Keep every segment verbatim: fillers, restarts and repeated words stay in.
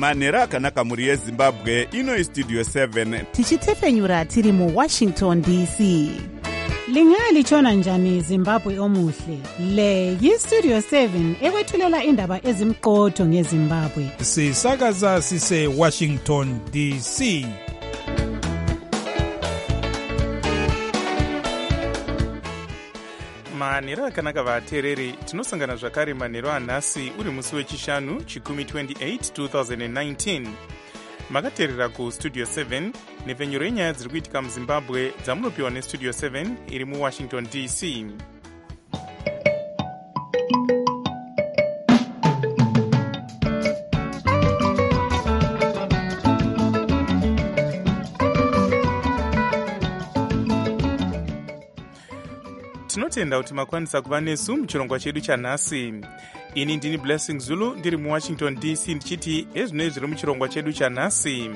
manhero akanaka mhuri yezimbabwe. Ino istudio seven tichitefenyura tiri muwashington D C. Lingalitshona njani Zimbabwe omuhle? Le yistudio seven ekwethulela indaba ezimqotho ngeZimbabwe. Sisakaza sise Washington D C. manhero akanaka vateereri, tinosangana zvakare manhero anhasi uri musi wechishanu chikumi twenty-eight two thousand nineteen. Makateerera kustudio seven nepfenyuro yenyaya dziri kuitika muzimbabwe dzamunopiwa nestudio seven iri muwashington D C. Tinotenda kuti makwanisa kuva nesu muchirongwa chedu chanhasi. Ini ndini Blessing Zulu ndiri muwashington D C ndichiti ezvinoi zviri muchirongwa chedu chanhasi.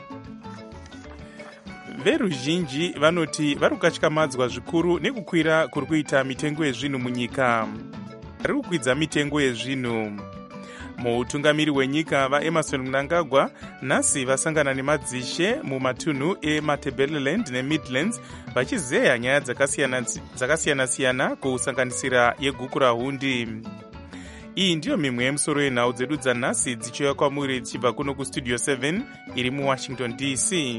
Veruzhinji vanoti vari kukatyamadzwa zvikuru nekukwira kuri kuita mitengo yezvinhu munyika. Vari kukwidza mitengo yezvinhu. Muutungamiri wenyika vaEmerson Mnangagwa nhasi vasangana nemadzishe mumatunhu eMatabeleland neMidlands vachizeya nyaya dzakasiyana-siyana kusanganisira yeguku rahundi. Iyi ndiyo mimwe yemusoro yenhau dzedu dzanhasi dzichiuya kwamuri dzichibva kuno kustudio seven iri muwashington D C.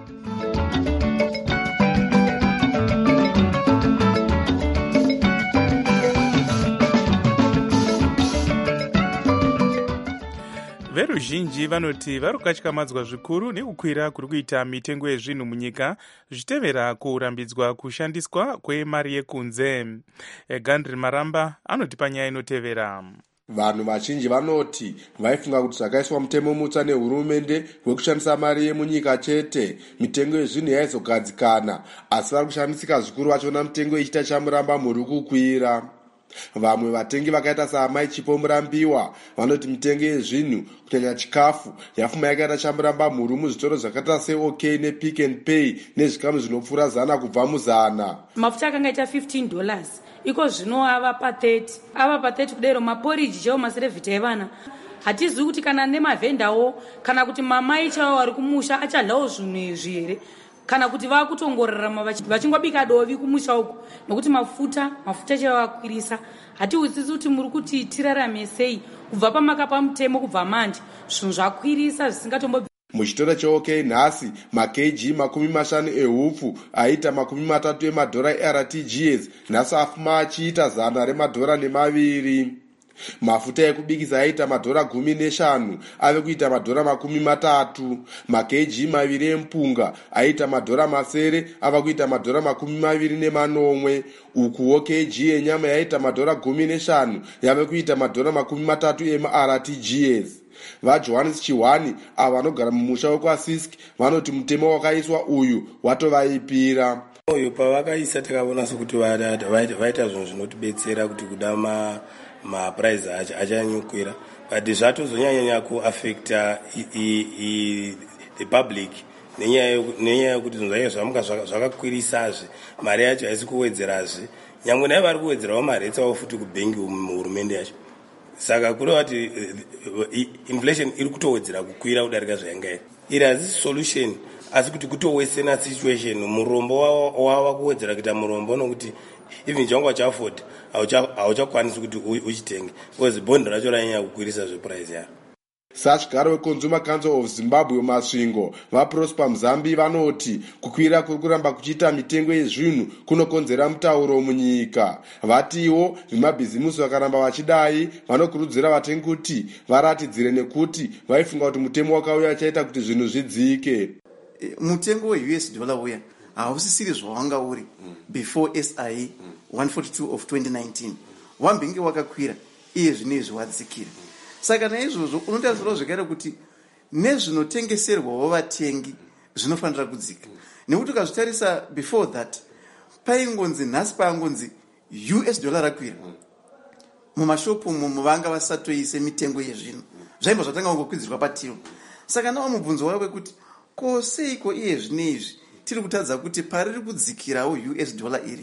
Veruzhinji vanoti vari kukatyamadzwa zvikuru nekukwira kuri kuita mitengo yezvinhu munyika zvichitevera kurambidzwa kushandiswa kwemari yekunze. Gandri Maramba anoti panyaya inotevera. Vanhu vazhinji vanoti vaifunga kuti zvakaiswa mutemo mutsva nehurumende wekushandisa mari yemunyika chete mitengo yezvinhu yaizogadzikana, asi vari kushandisika zvikuru vachiona mitengo ichita chamuramba muri kukwira. Vamwe vatengi vakaita saamai Chipo Murambiwa vanoti mitengo yezvinhu kunyanya chikafu yafuma yakaita chamuramba mhuru muzvitoro zvakaita seOK nePick and Pay nezvikamu zvinopfuura zana kubva muzana. Mafuta akanga aita fifteen dollars iko zvino ava pa thirty ava pa thirty kudero maporiji chaiwo maserevhita evana. Hatizivi kuti kana nemavhendawo kana kuti mamai chaiwo vari kumusha achadlawo zvinhu izvi here kana kuti vakutongorarama vachingobika dovi kumusha uku nokuti mafuta mafuta chaiwo akwirisa. Hatiusisi kuti muri kuti tirarame sei kubva pamakapa mutemo kubva manje zvinhu zvakwirisa zvisingatombo. Muchitoro cheOK nhasi makg makumi mashanu ehupfu aita makumi matatu emadhora eR T G S nhasi afuma achiita zana remadhora nemaviri. Mafuta ekubikisa aita madhora gumi neshanu ave kuita madhora makumi matatu. Makg maviri empunga aita madhora masere ava kuita madhora makumi maviri nemanomwe. Ukuwo kg yenyama yaita madhora gumi neshanu yave kuita madhora makumi matatu emaR T G S. VaJohannes Chihwani ava vanogara mumusha wekwaSisk vanoti mutemo wakaiswa uyu watovaipira. Uyu pavakaisa takaona sokuti vaita zvinhu zvinotibetsera kuti kuda ma mapuraizi achanyukwira, but zvatozonyanya kuafecta the public nenyaya yekuti zvinhu zvaiye zvamuka zvakakwirisazve, mari yacho haisi kuwedzerazve, nyangwe naye vari kuwedzerawo mari yetsawo futi kubhengi muhurumende yacho. Saka kureva kuti inflation iri kutowedzera kukwira kudarika zvayanga iri. Iri hazisi solution, asi kuti kutowesena situation. Murombo wava kuwedzera kuita murombo nokuti even changwa chaFord hauchakwanisi kuti uchitenge because bond racho ranyanya kukwirisa zveprice yayo. Sachigaro weConsumer Council of Zimbabwe Masvingo vaProsper Mzambi vanoti kukwira kuri kuramba kuchiita mitengo yezvinhu kunokonzera mutauro munyika. Vatiwo vemabhizimusi vakaramba vachidai vanokurudzira vatengi kuti varatidzire nekuti vaifunga kuti mutemo wakauya chaita kuti zvinhu zvidzike. Mutengo weU S dollar uya hausisiri zvawanga uri before S I one forty-two of twenty nineteen. Wambinge wakakwira iye zvinezvi wadzikira. Saka naizvozvo unotarisirwa zvekare kuti nezvinotengeserwawo vatengi zvinofanira kudzika. Nekuti ukazvitarisa before that paingonzi nhasi paangonzi U S dollar rakwira mumashopu muvanga vasatoise mitengo yezvinhu zvaimba zvatanga ngokwidzirwa patiro. Saka nawo mubvunzo wake kuti ko seiko iye zvinezvi tiri kutadza kuti pariri kudzikirawo U S dollar iriri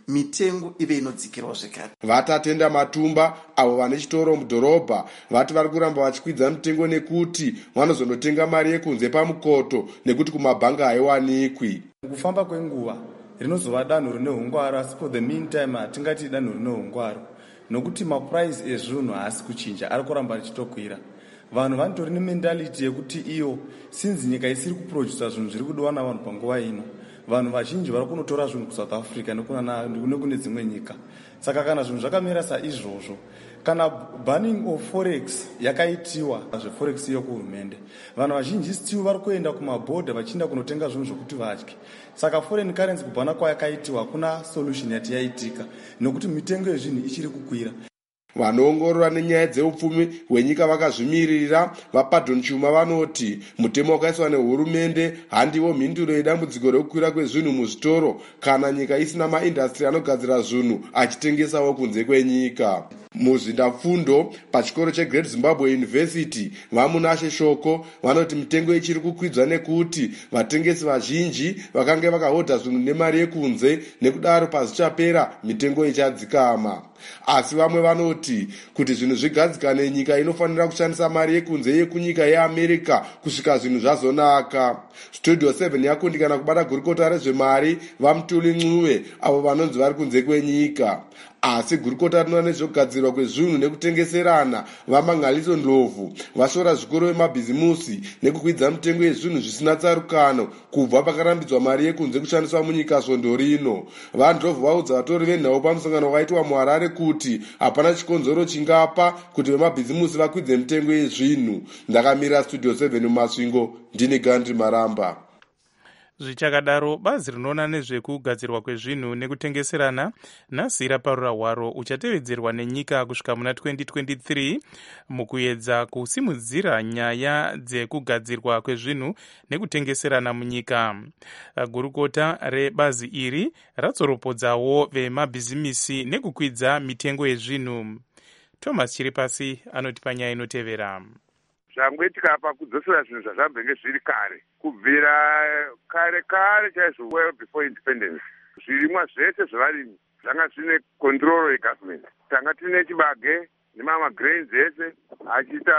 mitengo ive inodzikirawo zvekare. Vatatenda Matumba avo vane chitoro mudhorobha vati vari kuramba vachikwidza mitengo nekuti vanozonotenga mari yekunze pamukoto nekuti kumabhanga haiwanikwi. Kufamba kwenguva rinozova danho rine hungwaro, asi for the meantime hatingati danho rine hungwaro nokuti mapuraisi ezvinhu haasi kuchinja, ari kuramba richitokwira. Vanhu vanotori nementality yekuti iyo since nyika isiri kuprodusa zvinhu zviri kudiwa navanhu panguva ino, vanhu vazhinji vari kunotora zvinhu kuSouth Africa nekune dzimwe nyika. Saka kana zvinhu zvakamira saizvozvo, kana banning of forex yakaitiwa zveforex iyo kuhurumende, vanhu vazhinji still vari kuenda kumabhodha vachienda kunotenga zvinhu zvokuti vadye. Saka foreign currency kubhana kwayakaitiwa hakuna solution yati yaitika nokuti mitengo yezvinhu ichiri kukwira. Vanoongorora nenyaya dzeupfumi hwenyika vakazvimirira vaPadon Chuma vanoti mutemo wakaiswa nehurumende handiwo mhinduro yedambudziko rekukwira kwezvinhu muzvitoro kana nyika isina maindastri anogadzira zvinhu achitengesawo kunze kwenyika. Muzvindafundo pachikoro cheGreat Zimbabwe University vamunashe shoko vanoti mitengo ichiri kukwidzwa nekuti vatengesi vazhinji vakange vakahodha zvinhu nemari yekunze, nekudaro pazvichapera mitengo ichadzikama. Asi vamwe vanoti kuti zvinhu zvigadzikane nyika inofanira kushandisa mari yekunze yekunyika yeAmerica kusvika zvinhu zvazonaka. Studio seven yakundikana kubata gurukota rezvemari vaMutuli Ncube avo vanonzi vari kunze kwenyika. Asi gurukota rinoona nezvekugadzirwa kwezvinhu nekutengeserana vaMangaliso Ndlovu vashora zvikuru vemabhizimusi nekukwidza mitengo yezvinhu zvisina tsarukano kubva pakarambidzwa mari yekunze kushandiswa munyika svondo rino. VaNdlovu vaudza vatori venhau pamusangano wakaitwa muHarare kuti hapana chikonzero chingapa kuti vemabhizimusi vakwidze mitengo yezvinhu. Ndakamira Studio seven muMasvingo, ndini Gandhi Maramba. Zvichakadaro, bazi rinoona nezvekugadzirwa kwezvinhu nekutengeserana nhasi raparura hwaro uchatevedzerwa nenyika kusvika muna twenty twenty-three mukuedza kusimudzira nyaya dzekugadzirwa kwezvinhu nekutengeserana munyika. Gurukota rebazi iri ratsoropodzawo vemabhizimisi nekukwidza mitengo yezvinhu. Thomas Chiripasi anotipa nyaya inotevera. Zvangwetika apa kudzosera zvinhu zvazvambenge zviri kare kubvira kare kare chaizvo well before independence. Zvirimwa zvese zvevarimi zvanga zvine control yegovernment. Tanga tine chibage nemama grains ese achiita.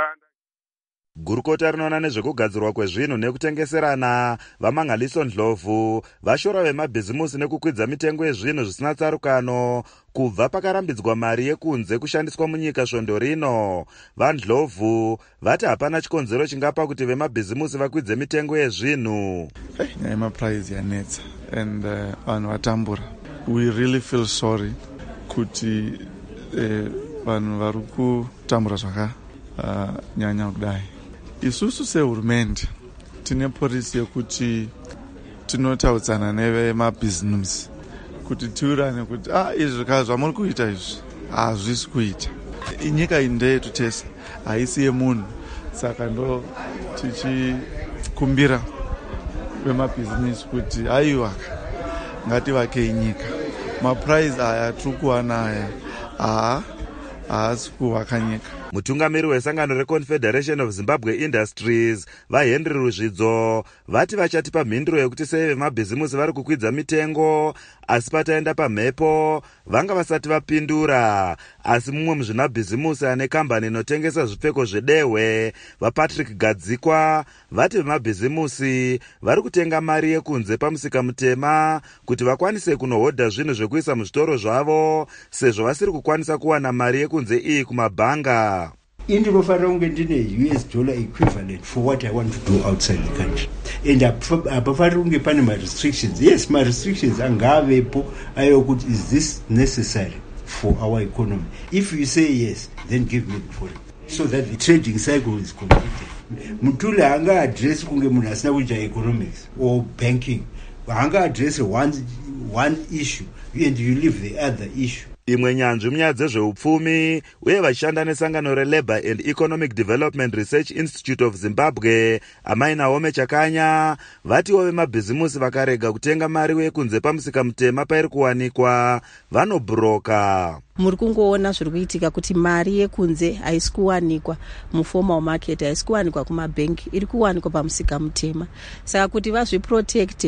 Gurukota rinoona nezvekugadzirwa kwezvinhu nekutengeserana vaMangaliso Ndlovu vashora vemabhizimusi nekukwidza mitengo yezvinhu zvisina tsarukano kubva pakarambidzwa mari yekunze kushandiswa munyika svondo rino. VaNdlovu vati hapana chikonzero chingapa kuti vemabhizimusi vakwidze mitengo yezvinhu. Nyaya yemaprice yanetsa and vanhu uh, vatambura. We really feel sorry kuti vanhu uh, vari kutambura zvakanyanya uh, kudai. Isusu sehurumende tine polisi yekuti tinotaudzana nevemabhizimusi kuti tiurane kuti ah izvi ka zvamuri kuita izvi hazvisi kuita. Nyika indeyetu tese haisi yemunhu, saka ndo tichikumbira vemabhizimusi kuti aiwa ngativakei nyika. Mapurize aya tiri kuwana aya haa haasi kuvaka nyika. Mutungamiri wesangano reConfederation of Zimbabwe Industries vaHenry Ruzvidzo vati vachatipa mhinduro yekuti sei vemabhizimusi vari kukwidza mitengo asi pataenda pamhepo vanga vasati vapindura. Asi mumwe muzvinabhizimusi ane kambani inotengesa zvipfeko zvedehwe vaPatrick Gadzikwa vati vemabhizimusi vari kutenga mari yekunze pamusika mutema kuti vakwanise kunohodha zvinhu zvekuisa muzvitoro zvavo sezvo vasiri kukwanisa kuwana mari yekunze iyi kumabhanga. Indinofanira kunge ndine U S dollar equivalent for what I want to do outside the country, and hapafaniri kunge pane ma-restrictions. Yes, ma-restrictions angavepo ayokuti is this necessary for our economy. If you say yes, then give me the foreign so that the trading cycle is completed. Mutuli hanga address kunge munhu asina kuita economics or banking. Hanga address one, one issue and you leave the other issue. Imwe nyanzvi munyaya dzezveupfumi uye vachishanda nesangano reLabour and Economic Development Research Institute of Zimbabwe Amai Naomi Chakanya vatiwo vemabhizimusi vakarega kutenga mari yekunze pamusika mutema pairi kuwanikwa vanobhuroka. Muri kungoona zviri kuitika kuti mari yekunze haisi kuwanikwa muformal market, haisi kuwanikwa kumabhengi, iri kuwanikwa pamusika mutema. Saka kuti vazviprotecte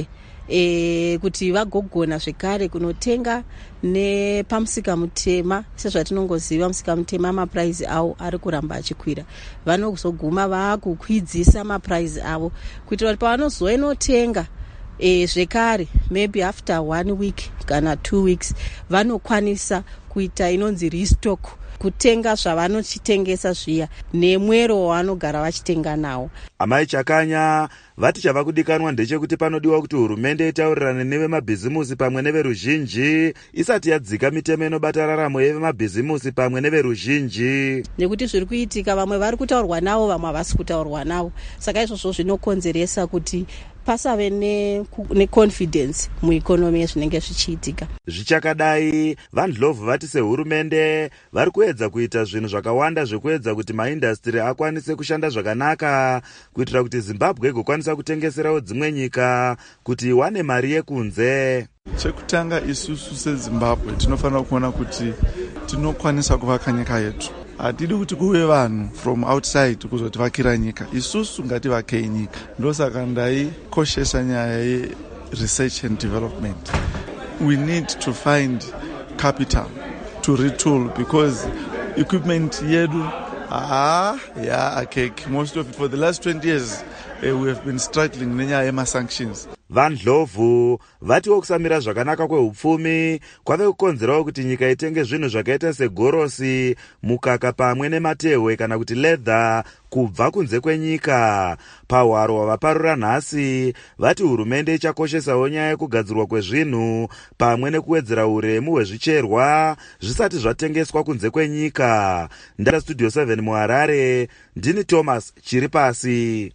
e, kuti vagogona zvekare kunotenga nepamusika mutema. Sezvatinongoziva musika mutema mapuraizi avo ari kuramba achikwira, vanozoguma vaakukwidzisa mapuraizi avo kuitira kuti pavanozoinotenga e, zvekare maybe after one week kana two weeks vanokwanisa kuita inonzi restock, kutenga zvavanochitengesa zviya nemwero wavanogara vachitenga nawo. Amai Chakanya vati chava kudikanwa ndechekuti panodiwa kuti hurumende itaurirane nevemabhizimusi pamwe neveruzhinji isati yadzika mitemo inobata raramo yevemabhizimusi pamwe neveruzhinji, nekuti zviri kuitika vamwe vari kutaurwa navo vamwe havasi kutaurwa navo. Saka izvozvo zvinokonzeresa kuti pasave neconfidence ne muikonomi yezvinenge zvichiitika. Zvichakadai, vaNdlovu vati sehurumende vari kuedza kuita zvinhu zvakawanda zvekuedza kuti maindastri akwanise kushanda zvakanaka kuitira kuti Zimbabwe igokwanisa kutengeserawo dzimwe nyika kuti iwane mari yekunze. Chekutanga, isusu seZimbabwe tinofanira kuona kuti tinokwanisa kuvaka nyika yetu. Hatidi kuti kuve vanhu from outside kuzotivakira nyika, isusu ngativakei nyika. Ndosaka ndaikoshesa nyaya ye-research and development. We need to find capital to retool because equipment yedu ah yeah akek most of it for the last twenty years uh, we have been struggling nenyaya yema-sanctions. VaNdlovu vatiwo kusamira zvakanaka kwehupfumi kwave kukonzerawo kuti nyika itenge zvinhu zvakaita segorosi, mukaka pamwe nematehwe kana kuti leather kubva kunze kwenyika. Pahwaro hwavaparura nhasi vati hurumende ichakoshesawo nyaya yekugadzirwa kwezvinhu pamwe nekuwedzera uremu hwezvicherwa zvisati zvatengeswa kunze kwenyika. Ndara Studio seven muHarare, ndini Thomas Chiripasi.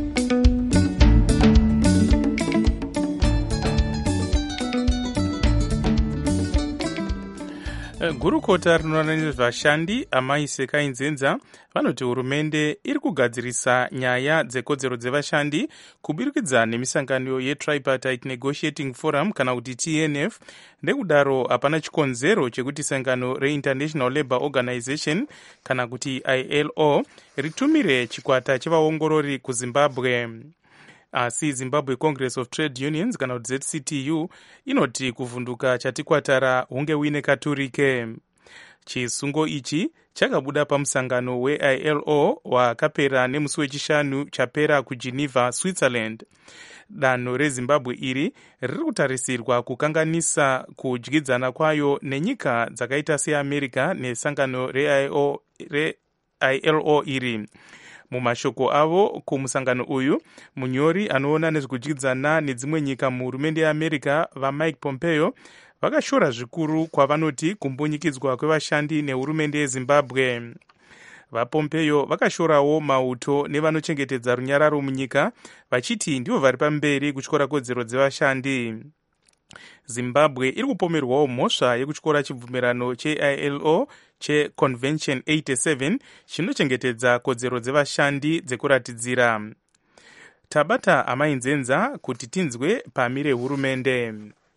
Gurukota rinoona nezvashandi Amai Sekainzenza vanoti hurumende iri kugadzirisa nyaya dzekodzero dzevashandi kubirikidza nemisangano yeTripartite Negotiating Forum kana kuti T N F. Nekudaro hapana chikonzero chekuti sangano reInternational Labour Organization kana kuti I L O ritumire chikwata chevaongorori kuZimbabwe. Asi Zimbabwe Congress of Trade Unions kana kuti Z C T U inoti kuvhunduka chatikwatara hunge uine katurike. Chisungo ichi chakabuda pamusangano we-I L O wakapera nemusi wechishanu chapera kuGeneva, Switzerland. Danho reZimbabwe iri riri kutarisirwa kukanganisa kudyidzana kwayo nenyika dzakaita seAmerica nesangano re-I L O iri. Mumashoko avo kumusangano uyu, munyori anoona nezvekudyidzana nedzimwe nyika muhurumende yeAmerica vaMike Pompeo vakashora zvikuru kwavanoti kumbunyikidzwa kwevashandi nehurumende yeZimbabwe. VaPompeo vakashorawo mauto nevanochengetedza runyararo munyika vachiti ndivo vari pamberi kutyora kodzero dzevashandi. Zimbabwe iri kupomerwawo mhosva yekutyora chibvumirano che-I L O cheConvention eighty-seven chinochengetedza kodzero dzevashandi dzekuratidzira. Tabata Amai Nzenza kuti tinzwe pamire hurumende.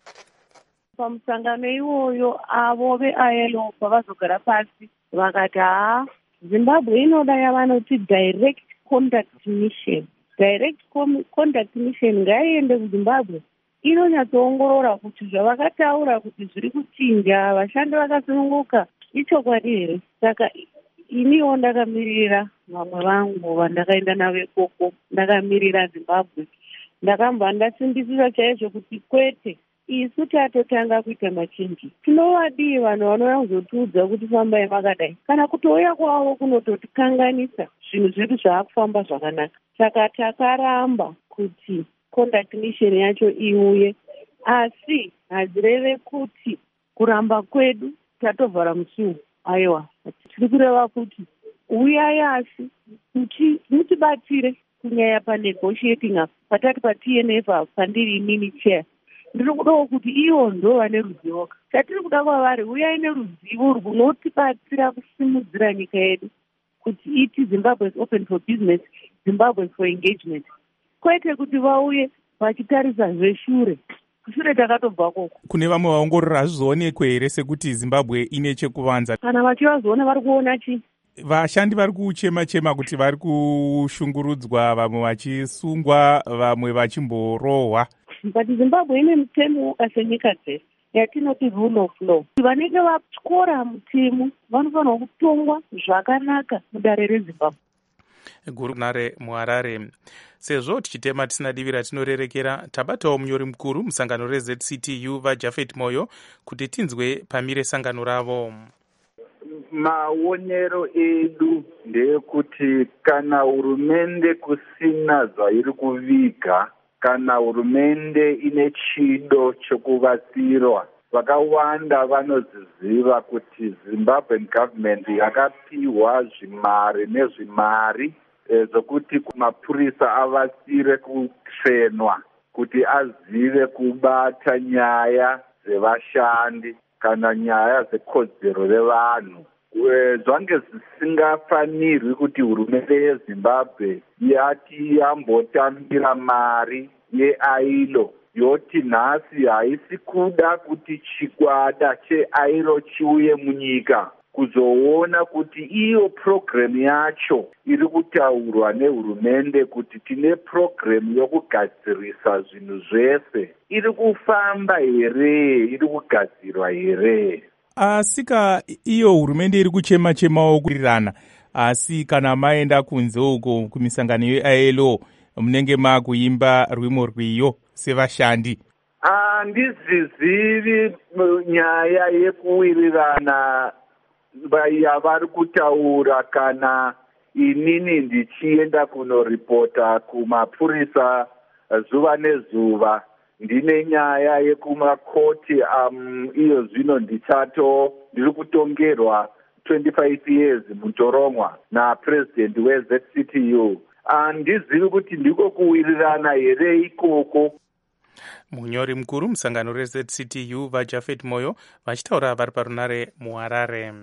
Pamusangano iwoyo avo ve-I L O pavazogara pasi vakati haa, Zimbabwe inoda yavanoti direct conduct mission. Direct conduct mission ngaiende kuZimbabwe inonyatsoongorora kuti zvavakataura kuti zviri kuchinja vashandi vakasununguka ichokwadi here. Saka iniwo ndakamirira vamwe vangu vandakaenda navo ikoko, ndakamirira Zimbabwe. Ndakambva ndasimbisisa chaizvo kuti kwete, isu tatotanga kuita machinji. Tinovadii vanhu vanouya kuzotiudza kuti fambai makadai, kana kutouya kwavo kunototikanganisa zvinhu zvedu zvaakufamba zvakanaka. Saka takaramba kuti conduct mission yacho iuye, asi hadzireve kuti kuramba kwedu tatovhara musuwo. Aiwa, tiri kureva kuti uyai asi mutibatsire kunyaya panegotiating apa patati pa-T N F apa pandiri inini chair. Ndiri kudawo kuti ivo ndo vane ruzivo. Chatiri kuda kwavari, uyai neruzivo runotibatsira kusimudzira nyika yedu kuti iti Zimbabwe is open for business, Zimbabwe is for engagement. Kwete kuti vauye vachitarisa zveshure. Kushure takatobva koko. Kune vamwe vaongorora hazvizoonekwe here sekuti Zimbabwe ine chekuvanza? Kana vachivazoona vari kuona chi? Vashandi vari kuchema-chema kuti vari kushungurudzwa, vamwe vachisungwa, vamwe vachimborohwa. but Zimbabwe ine mutemo senyika dzese yatinoti rule of law. Vanenge vatyora mutemo vanofanirwa kutongwa zvakanaka mudare reZimbabwe. Guru nare muharare. Sezvo tichitema tisina divi ratinorerekera, tabatawo munyori mukuru musangano reZ C T U vaJafet Moyo kuti tinzwe pamire sangano ravo. Maonero edu ndeyekuti kana hurumende kusina zvairi kuviga, kana hurumende ine chido chokuvatsirwa, vakawanda vanoziziva kuti Zimbabwean government yakapiwa zvimari nezvimari e, zvokuti mapurisa avatsire kutrenwa kuti azive kubata nyaya dzevashandi kana nyaya dzekodzero revanhu. Zvange zvisingafanirwi kuti hurumende yeZimbabwe yati yambotambira mari yeailo yoti nhasi haisi kuda kuti chikwata cheailo chiuye munyika kuzoona kuti iyo program yacho iri kutaurwa nehurumende kuti tine program yokugadzirisa zvinhu zvese iri kufamba here, iri kugadzirwa here. Asika iyo hurumende iri kuchema chemawo kurirana, asi kana maenda kunze uko kumisangano ye-I L O munenge makuimba rwimo rwiyo sevashandi. Handizizivi nyaya yekuwirirana yavari kutaura kana inini ndichienda kunoripota kumapurisa zuva nezuva. Ndine nyaya yekumakoti um, iyo zvino ndichato ndiri kutongerwa twenty-five years mutoromwa na president weZ C T U. Handizivi kuti ndiko kuwirirana here ikoko. Munyori mukuru musangano reZ C T U vaJafet Moyo vachitaura vari parunare muHarare.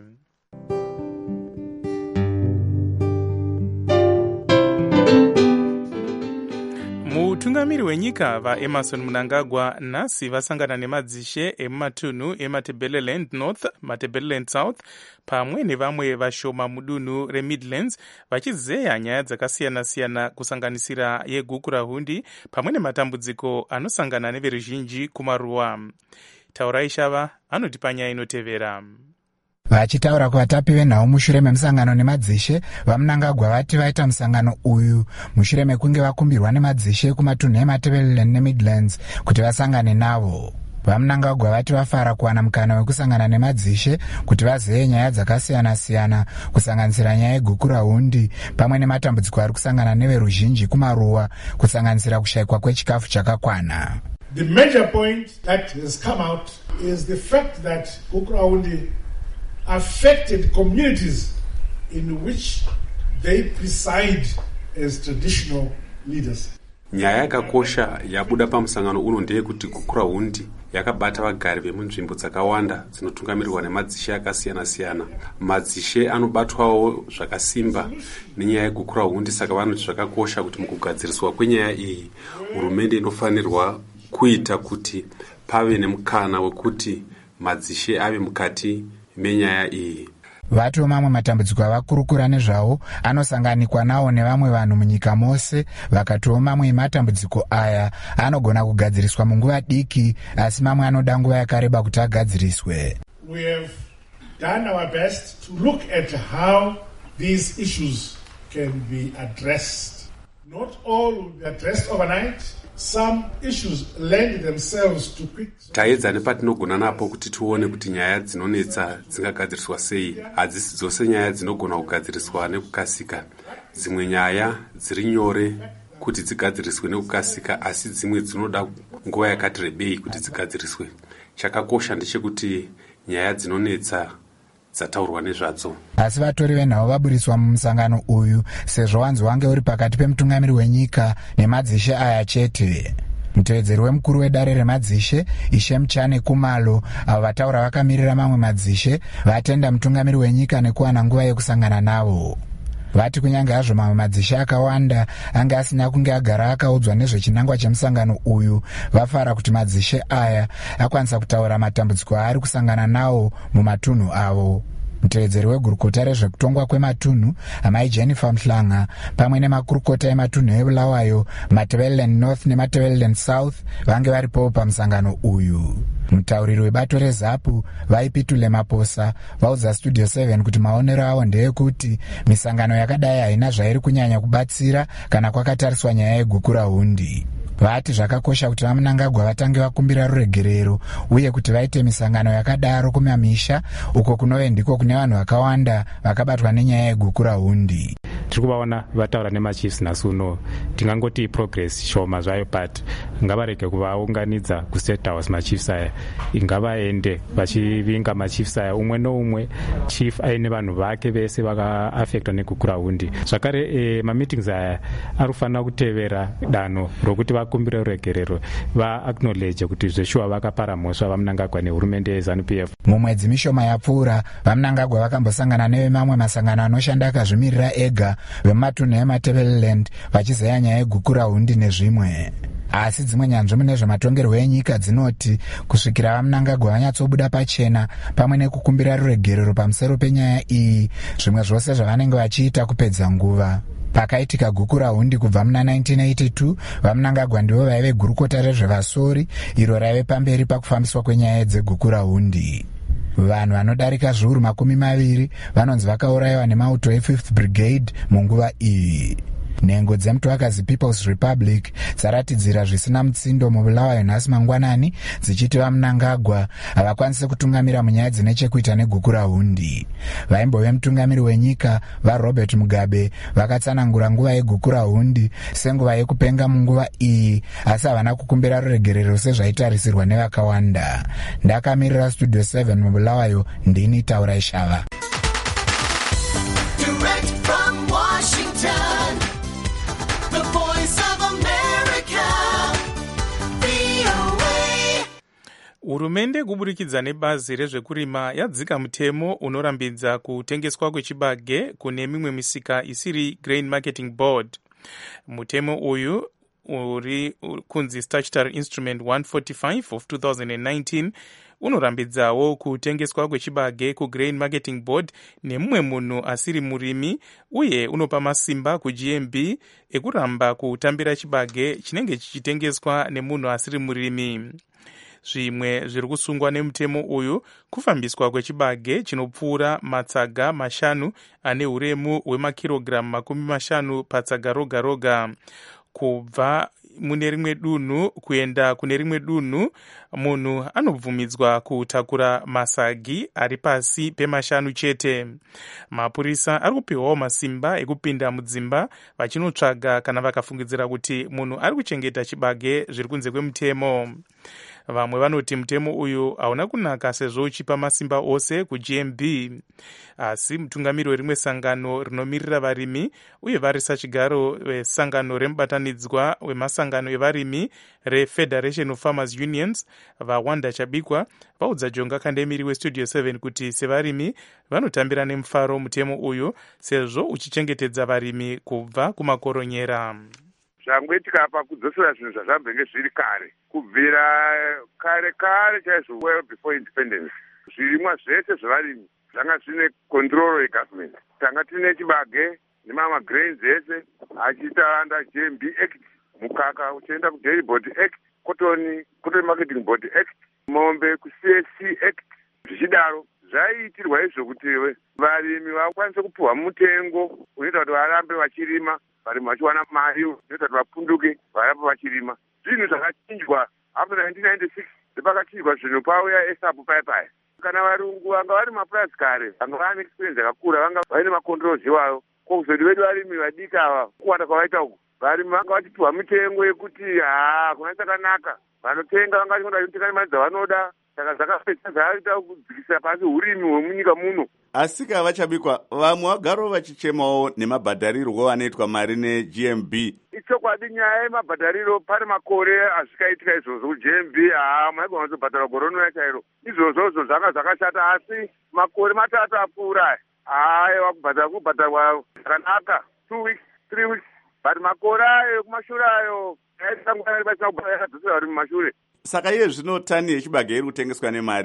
Mutungamiri wenyika vaEmmerson Mnangagwa nhasi vasangana nemadzishe emumatunhu eMatabeleland North, Matabeleland South pamwe nevamwe vashoma mudunhu reMidlands vachizeya nyaya dzakasiyana-siyana kusanganisira yeGukurahundi pamwe nematambudziko anosangana neveruzhinji kumaruwa. Taurai Shava anotipa nyaya inotevera. Vachitaura kuvatapi venhau mushure memusangano nemadzishe, vaMnangagwa vati vaita musangano uyu mushure mekunge vakumbirwa nemadzishe kumatunhu eMatabeleland neMidlands kuti vasangane navo. VaMnangagwa vati vafara kuwana mukana wekusangana nemadzishe kuti vazeye nyaya dzakasiyana-siyana kusanganisira nyaya yeGukurahundi pamwe nematambudziko ari kusangana neveruzhinji kumaruwa kusanganisira kushayikwa kwechikafu chakakwana. The major point that has come out is the fact that Gukurahundi affected communities in which they preside as traditional leaders. Nyaya yakakosha yabuda pamusangano uno ndeyekuti Gukurahundi yakabata vagari vemunzvimbo dzakawanda dzinotungamirirwa nemadzishe akasiyana-siyana. Madzishe anobatwawo zvakasimba nenyaya yeGukurahundi, saka vanoti zvakakosha kuti mukugadziriswa kwenyaya iyi hurumende inofanirwa kuita kuti pave nemukana wekuti madzishe ave mukati menyaya iyi. Vati mamwe matambudziko avakurukura nezvawo anosanganikwa nawo nevamwe vanhu munyika mose, vakatiwo mamwe ematambudziko aya anogona kugadziriswa munguva diki, asi mamwe anoda nguva yakareba kuti agadziriswe. We have done our best to look at how these issues can be addressed. Not all will be addressed overnight. Some issues lend themselves to quick. Taedza nepatinogona napo kuti tione kuti nyaya dzinonetsa dzingagadziriswa sei. Hadzisi dzose nyaya dzinogona kugadziriswa nekukasika. Dzimwe nyaya dziri nyore kuti dzigadziriswe nekukasika, asi dzimwe dzinoda nguva yakati rebei kuti dzigadziriswe. Chakakosha ndechekuti nyaya dzinonetsa dzataurwa nezvadzo. Asi vatori venhau vaburiswa mumusangano uyu sezvo wanzi wange uri pakati pemutungamiri wenyika nemadzishe aya chete. Mutevedzeri wemukuru wedare remadzishe Ishe Mchane Kumalo, avo vataura vakamirira mamwe madzishe, vatenda mutungamiri wenyika nekuwana nguva yekusangana navo. Vati kunyange hazvo mamwe madzishe akawanda anga asina kunge agara akaudzwa nezvechinangwa chemusangano uyu, vafara kuti madzishe aya akwanisa kutaura matambudziko ari kusangana nawo mumatunhu avo. mutevedzeri wegurukota rezvekutongwa kwematunhu amai jennifer mhlanga pamwe nemakurukota ematunhu ebulawayo, matabeleland north nematabeleland south vange varipowo pamusangano uyu. mutauriri webato rezapu vaipitule maposa vaudza studio seven kuti maonero avo ndeyekuti misangano yakadai haina zvairi kunyanya kubatsira kana kwakatariswa nyaya yegukura hundi. vati zvakakosha kuti vamunangagwa vatange vakumbira ruregerero uye kuti vaite misangano yakadaro kumamisha uko kunove ndiko kune vanhu vakawanda vakabatwa nenyaya yegukura hundi. tiri kuvaona vataura nemachiefs nhasi uno, tingangoti progress shoma zvayo, but ngavarege kuvaunganidza kustate house machiefs aya, ngavaende vachivinga machiefs aya umwe noumwe chief aine vanhu vake vese vakaafectwa negukura hundi. zvakare e, mameetings aya ari kufanira kutevera danho rokuti vakumbire ruregerero, vaacknowledge kuti zveshuwa vakapara mhosva vamunangagwa nehurumende yeZANU-P F. mumwedzi mishoma yapfuura vamunangagwa vakambosangana nevemamwe masangano anoshanda akazvimirira ega vematunhu ematabeleland vachizeya nyaya yegukura hundi nezvimwe. asi dzimwe nyanzvi mune zvematongerwo enyika dzinoti kusvikira vamunangagwa vanyatsobuda pachena pamwe nekukumbira ruregerero pamusoro penyaya iyi, zvimwe zvose zvavanenge vachiita kupedza nguva. pakaitika gukura hundi kubva muna nineteen eighty-two vamunangagwa ndivo vaive gurukota rezvevasori iro raive pamberi pakufambiswa kwenyaya dzegukura hundi. vanhu vanodarika zviuru makumi maviri vanonzi vakaurayiwa nemauto e-fifth brigade munguva iyi. nhengo dzemutwakazi People's Republic dzaratidzira zvisina mutsindo mubulawayo nhasi mangwanani dzichiti vamunangagwa havakwanisi kutungamira munyaya dzine chekuita negukura hundi. vaimbove mutungamiri wenyika vaRobert Mugabe vakatsanangura nguva yegukura hundi senguva yekupenga munguva iyi, asi havana kukumbira ruregerero sezvaitarisirwa nevakawanda. ndakamirira studio seven mubulawayo, ndini Taura Ishava. Direct from Washington, the voice of America, V O A. hurumende kuburikidza nebazi rezvekurima yadzika mutemo unorambidza kutengeswa kwechibage kune mimwe misika isiri Grain Marketing Board. mutemo uyu uri kunzi Statutory Instrument one forty-five of two thousand nineteen unorambidzawo kutengeswa kwechibage kuGrain Marketing Board nemumwe munhu asiri murimi, uye unopa masimba kuG M B ekuramba kutambira chibage chinenge chichitengeswa nemunhu asiri murimi. zvimwe zviri kusungwa nemutemo uyu kufambiswa kwechibage chinopfuura matsaga mashanu ane uremu hwemakirogiramu makumi mashanu patsaga roga roga. kubva mune rimwe dunhu kuenda kune rimwe dunhu munhu anobvumidzwa kutakura masagi ari pasi pemashanu chete. mapurisa ari kupiwawo masimba ekupinda mudzimba vachinotsvaga kana vakafungidzira kuti munhu ari kuchengeta chibage zviri kunze kwemutemo. vamwe vanoti mutemo uyu hauna kunaka sezvo uchipa masimba ose kuG M B. asi mutungamiri werimwe sangano rinomirira varimi uye vari sachigaro wesangano remubatanidzwa wemasangano evarimi reFederation of Farmers Unions vaWanda Chabikwa vaudza Jonga Kandemiri westudio seven kuti sevarimi vanotambira nemufaro mutemo uyu sezvo uchichengetedza varimi kubva kumakoronyera. zvangoitika apa kudzosera zvinhu zvazvambenge zviri kare kubvira kare kare chaizvo well before independence. zvirimwa zvese zvevarimi zvanga zvine control yegovernment. tanga tine chibage nemama grains ese achiita under G M B Act, mukaka uchienda kuDairy Board Act, cotton cotton marketing board act, mombe kuC S C Act. zvichidaro zvaiitirwa izvo kuti varimi vakwanise kupuhwa mutengo unoita kuti varambe vachirima, varimi vachiwana mari unoita kuti vapunduke varambe vachirima. zvinhu zvakachinjwa after nineteen ninety-six zvepakachinjwa zvinhu pauya esapu paya paya. kana varungu vanga vari mapurazi kare vanga vane experience yakakura, vanga vaine macontrols iwayo. kokuzoti vedu varimi vadiki ava kuwanda kwavaita uku, varimi vanga vachipiwa mitengo yekuti haa kuna chakanaka, vanotenga vanga vachingoda kutenga mari dzavanoda, saka zvakapedza zvaaita kudzikisa pasi urimi hwemunyika muno. asi kavachabikwa vamwe vagaro vachichemawo nemabhadharirwo anoitwa mari neG M B. ichokwadi nyaya yemabhadhariro pane makore azvikaitika izvozvo kuG M B haa maigona kuzobhadhara gore rinouya chairo. izvozvozvo zvanga zvakashata, asi makore matatu apfuura aiwa kubhadhara kubhadharwa zvakanaka two weeks three weeks, but makore ayo kumashure ayo aisangwana vasina kubhadhara yakadzosera vari mumashure. saka iye zvino tani yechibage iri kutengeswa nemari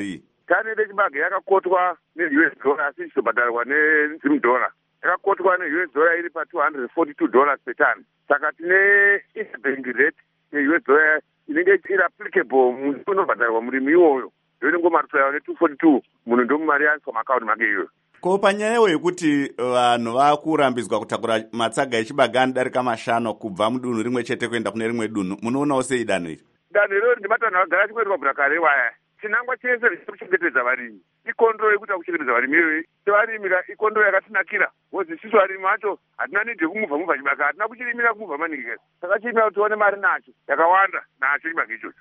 tani rechibage yakakotwa ne-U S dollar asi ichizobhadharwa nedzimwe dollar. Yakakotwa ne-U S dollar iri pa two hundred forty-two dollars per ton. Saka tine interbank rate ye-U S dollar inenge iri applicable munhu unobhadharwa murimi iwoyo. Ndonengomarutso yawo ne-two forty-two munhu ndomari yaiswa maakaunti make iyoyo. Ko panyayewo yekuti vanhu vakurambidzwa kutakura matsaga echibage anodarika mashanu kubva mudunhu rimwe chete kuenda kune rimwe dunhu, munoonawo sei danho iri? Danho iroro ndimatanho agara chimwe kubvira kare waya. Chinangwa chese chekuchengetedza varimi ikondro yekuti akuchengetedza varimi iyoyi sevarimira ikondro yakatinakira wozi isusu varimi vacho hatina nidhi yekumuvha muvha chibage, hatina kuchirimira kumuvha maningi kese, saka chirimira kuti tione mari nacho yakawanda nacho chibage ichocho.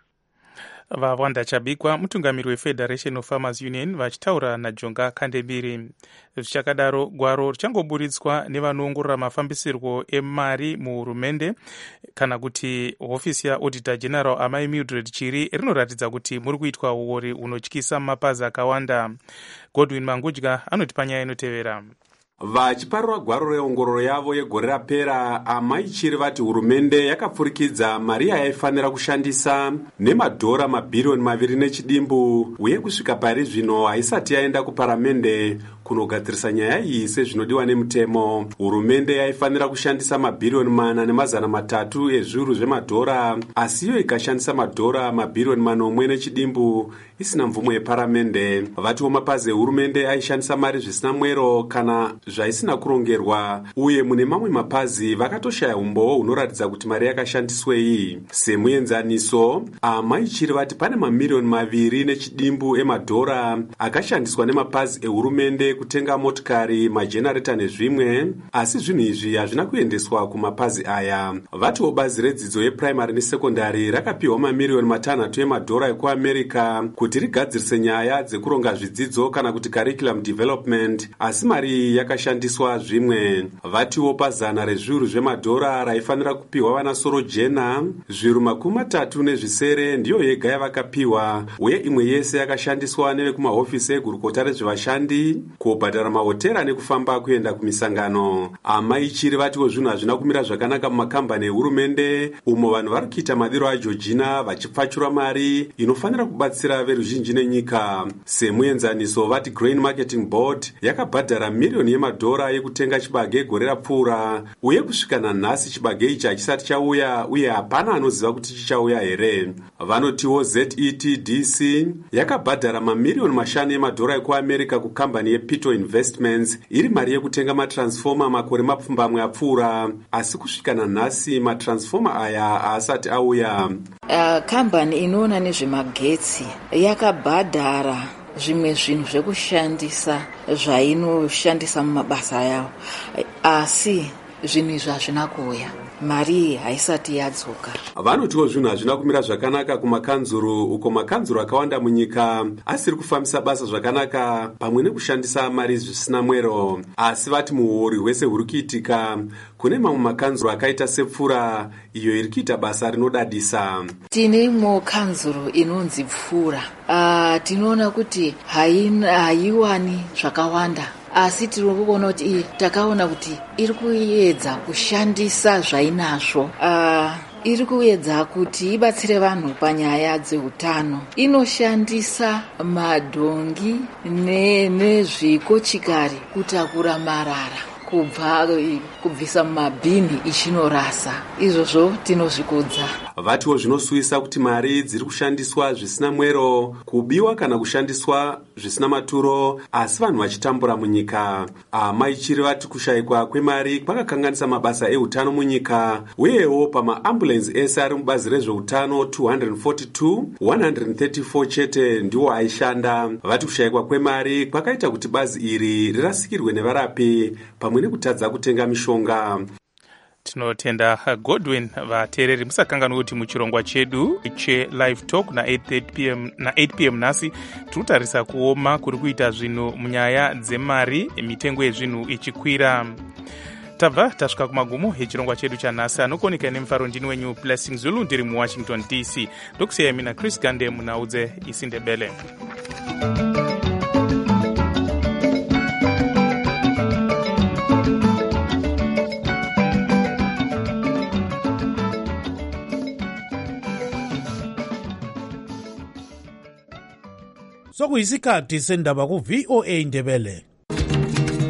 Vawanda Chabikwa, mutungamiri weFederation of Farmers Union, vachitaura naJonga Kandembiri. Zvichakadaro, gwaro richangoburitswa nevanoongorora mafambisirwo emari muhurumende kana kuti hofisi yaAuditor General Amai Mildred Chiri rinoratidza kuti muri kuitwa uori unotyisa mapazi akawanda. Godwin Mangudya anoti panyaya inotevera. Vachiparura gwaro reongororo yavo yegore rapera, Amai Chiri vati hurumende yakapfurikidza mari yaifanira kushandisa nemadhora mabhiriyoni maviri nechidimbu, uye kusvika pari zvino haisati yaenda kuparamende kunogadzirisa nyaya iyi sezvinodiwa nemutemo. Hurumende yaifanira kushandisa mabhiriyoni mana nemazana matatu ezviuru zvemadhora, asi iyo ikashandisa madhora mabhiriyoni manomwe nechidimbu isina mvumo yeparamende. Vatiwo mapazi ehurumende aishandisa mari zvisina mwero kana zvaisina kurongerwa, uye mune mamwe mapazi vakatoshaya umbowo hunoratidza kuti mari yakashandiswei. Semuenzaniso, Amai Chiri vati pane mamiriyoni maviri nechidimbu emadhora akashandiswa nemapazi ehurumende kutenga motikari, majenareta nezvimwe, asi zvinhu izvi hazvina kuendeswa kumapazi aya. Vatiwo bazi redzidzo yeprimary nesekondari rakapiwa mamiriyoni matanhatu emadhora ekuamerica kuti rigadzirise nyaya dzekuronga zvidzidzo kana kuti curriculum development, asi mari iyi yakashandiswa zvimwe. Vatiwo pazana rezviuru zvemadhora raifanira kupiwa vana soro jena, zviuru makumi matatu nezvisere ndiyo yega yavakapiwa, uye imwe yese yakashandiswa nevekumahofisi egurukota rezvevashandi, kubhadhara mahotera nekufamba kuenda kumisangano. Amai Chiri vatiwo zvinhu hazvina kumira zvakanaka mumakambani ehurumende, umo vanhu vari kuita madiro aJorgina vachipfachura mari inofanira kubatsira veruzhinji nenyika. Semuenzaniso, vati Grain Marketing Board yakabhadhara miriyoni yemadhora yekutenga chibage gore rapfuura, uye kusvika nanhasi chibage ichi hachisati chauya, uye hapana anoziva kuti chichauya here. Vanotiwo Z E T D C yakabhadhara mamiriyoni mashanu emadhora ekuamerica kukambani yePito Investments, iri mari yekutenga matransfoma makore mapfumbamwe apfuura, asi kusvika nanhasi matransfoma aya haasati auya. Uh, kambani inoona nezvemagetsi yakabhadhara zvimwe zvinhu zvekushandisa zvainoshandisa mumabasa yawo, asi zvinhu izvi hazvina kuuya, mari haisati yadzoka. Vanotiwo zvinhu hazvina kumira zvakanaka kumakanzuru, uko makanzuru akawanda munyika asiri kufambisa basa zvakanaka pamwe nekushandisa mari zvisina mwero. Asi vati muhuori hwese huri kuitika kune mamwe makanzuru akaita sepfura iyo iri kuita basa rinodadisa. Tine imwe kanzuru inonzi Pfura. Uh, tinoona kuti haiwani zvakawanda, asi tiri kuona kuti takaona kuti iri kuedza kushandisa zvainazvo. Uh, iri kuedza kuti ibatsire vanhu panyaya dzeutano. Inoshandisa madhongi nezvikochikari kutakura marara kubva kubvisa mumabhini ichinorasa. Izvozvo tinozvikudza. Vatiwo zvinosuyisa kuti mari dziri kushandiswa zvisina mwero, kubiwa kana kushandiswa zvisina maturo, asi vanhu vachitambura munyika. Amai Chiri vati kushayikwa kwemari kwakakanganisa mabasa eutano munyika, uyewo pamaambulenzi ese ari mubazi rezveutano two hundred forty-two, one hundred thirty-four chete ndiwo aishanda. Vati kushayikwa kwemari kwakaita kuti bazi iri rirasikirwe nevarapi pamwe nekutadza kutenga mishonga. Tinotenda Godwin. Vateereri musakanganwa kuti muchirongwa chedu cheLive Talk na eight thirty p m na eight p m nhasi tinotarisa kuoma kuri kuita zvinhu munyaya dzemari, mitengo yezvinhu ichikwira. Tabva tasvika kumagumo echirongwa chedu chanhasi. Anokoneka nemufaro ndini wenyu Blessing Zulu, ndiri muWashington D C. Ndokusiya mina Chris Gande munaudze isindebele. sokuyisikhathi sendaba ku-V O A Ndebele.